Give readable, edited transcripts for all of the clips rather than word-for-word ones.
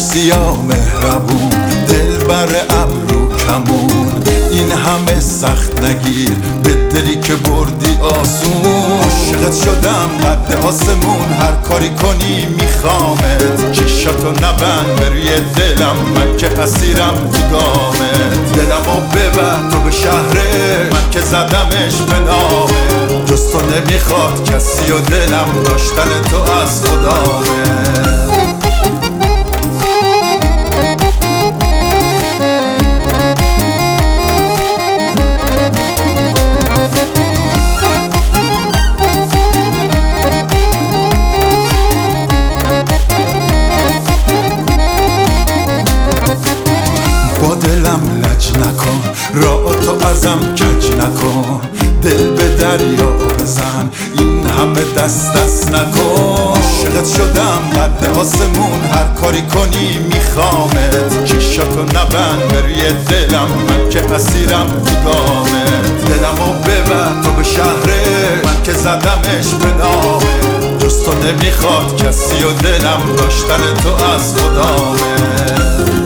سیاه مهربون، دل بر ابرو کمون، این همه سخت نگیر به دلی که بردی آسون. عاشقت شدم قد آسمون، هر کاری کنی میخوامت، چشاتو نبند بروی دلم، من که اسیرم تو دامت. دلمو ببر تو به شهره، من که زدمش به نامه، جز تو نمیخواد کسی و دلم داشتن تو از خدامه. با دلم لج نکن، راه تو ازم کج نکن، دل به دریا بزن، این همه دست نکن. عاشقت شدم قد آسمون، هر کاری کنی میخوامت، چشاتو نبند بروی دلم، من که اسیرم تو دامت. دلمو ببر تو به شهره، من که زدمش به نامه، جز تو نمیخواد کسی و دلم داشتن تو از خدامه.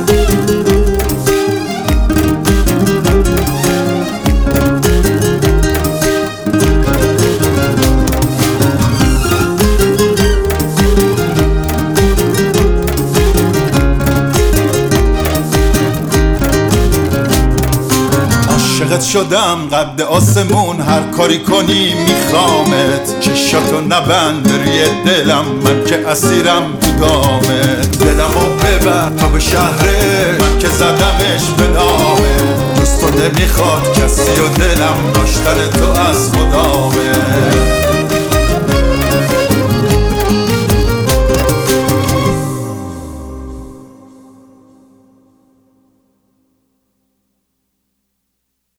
عاشقت شدم قد آسمون، هر کاری کنی میخوامت، چشاتو نبند بروی دلم، من که اسیرم تو دامت. دلمو ببر تو به شهره، من که زدمش به نامه، جز تو نمیخواد کسی و دلم داشتن تو از خدامه.